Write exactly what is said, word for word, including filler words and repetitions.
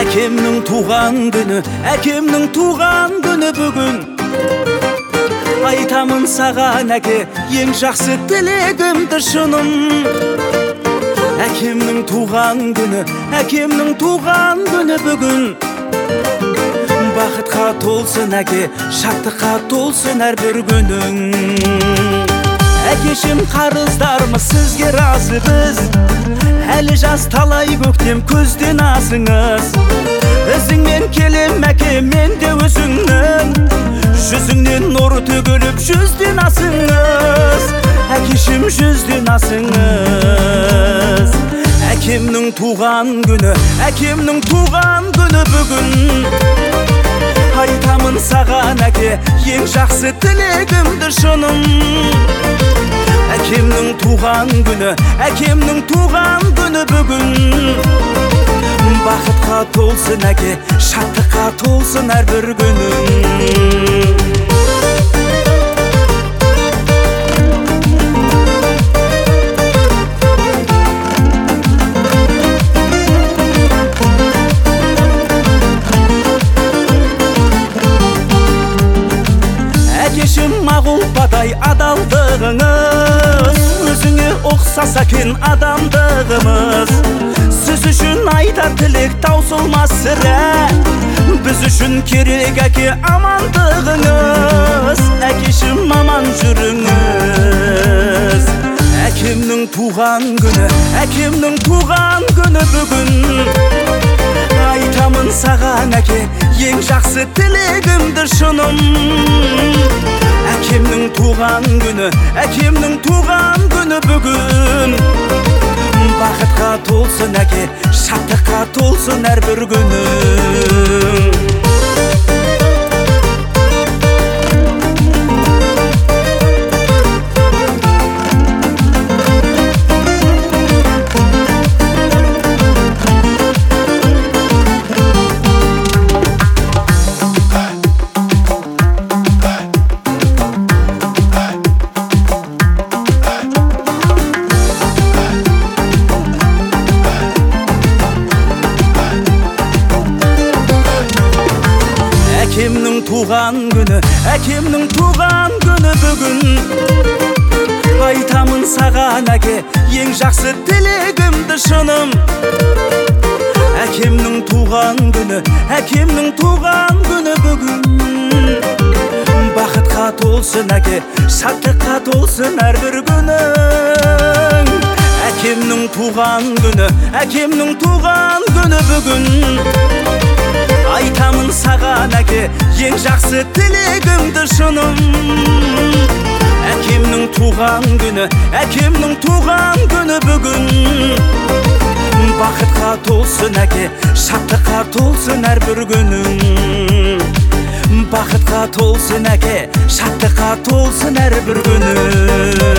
Әкемнің туған күні, әкемнің туған күні бүгін. Айтамын саған әке, ең жақсы тілегімді шыным. Әкемнің туған күні, әкемнің туған күні бүгін. Бақытқа толсын әке, шаттыққа толсын әрбір күнің. Әкешім қарыздармыз сізге разы біз, әлі жас талай көктем көзден асыңыз. Ізіңмен келем әке, мен де өзіңнің, жүзіңнен нұр төгіліп жүзден асыңыз. Әкешім жүзден асыңыз. Әкемнің туған күні, әкемнің туған күні бүгін. Айтамын саған әке, ең жақсы тілегімді шыным. Әкемнің туған күні, әкемнің туған күні бүгін. Бақытқа толсын әке, шаттыққа толсын әрбір күнің. Әкешім мағұлпадай адалдығыңыз, өзіңе ұқсас екен адамдығымыз. Сіз үшін айтар тілек таусылмас сірә, біз үшін керек әке амандығыңыз. Әкешім аман жүріңіз. Әкемнің туған күні, әкемнің туған күні бүгін. Айтамын саған әке, ең жақсы тілегімді шыным. Әкемнің туған күні, әкемнің туған күні бүгін. Бақытқа толсын әке, шаттыққа толсын әрбір күнің. Әкемнің туған күні, әкемнің туған күні бүгін. Айтамын саған әке, ең жақсы тілегімді шыным. Әкемнің туған күні, әкемнің туған күні бүгін. Бақытқа толсын әке, шаттыққа толсын әрбір күнің. Әкемнің туған күні, әкемнің туған күні бүгін. Айтамын саған әке, ең жақсы тілегімді шыным. Әкемнің туған күні, әкемнің туған күні бүгін. Бақытқа толсын әке, шаттыққа толсын әрбір күнің. Бақытқа толсын әке, шаттыққа толсын әрбір күнің.